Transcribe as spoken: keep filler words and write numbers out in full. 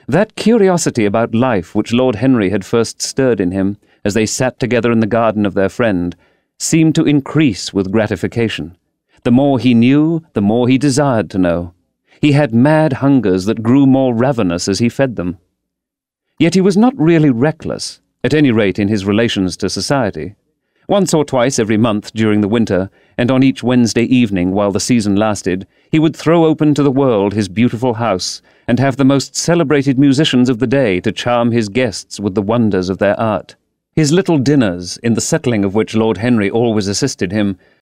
That curiosity about life which Lord Henry had first stirred in him, as they sat together in the garden of their friend, seemed to increase with gratification. The more he knew, the more he desired to know. He had mad hungers that grew more ravenous as he fed them. Yet he was not really reckless, at any rate in his relations to society. Once or twice every month during the winter, and on each Wednesday evening while the season lasted, he would throw open to the world his beautiful house, and have the most celebrated musicians of the day to charm his guests with the wonders of their art. His little dinners, in the settling of which Lord Henry always assisted him,